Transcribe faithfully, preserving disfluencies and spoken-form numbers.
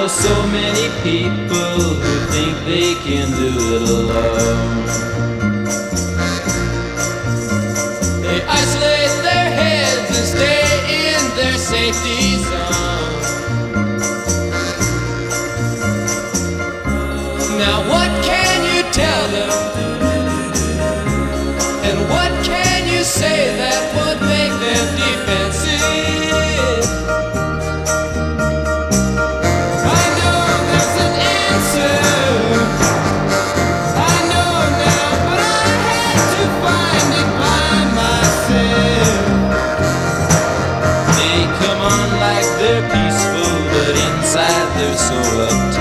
know so many people who think they can do it alone. They isolate their heads and stay in their safety zone. Now what can you tell them? And what can you say that would make them defensive? I know there's an answer, I know now, but I had to find it by myself. They come on like they're peaceful, but inside they're so uptight.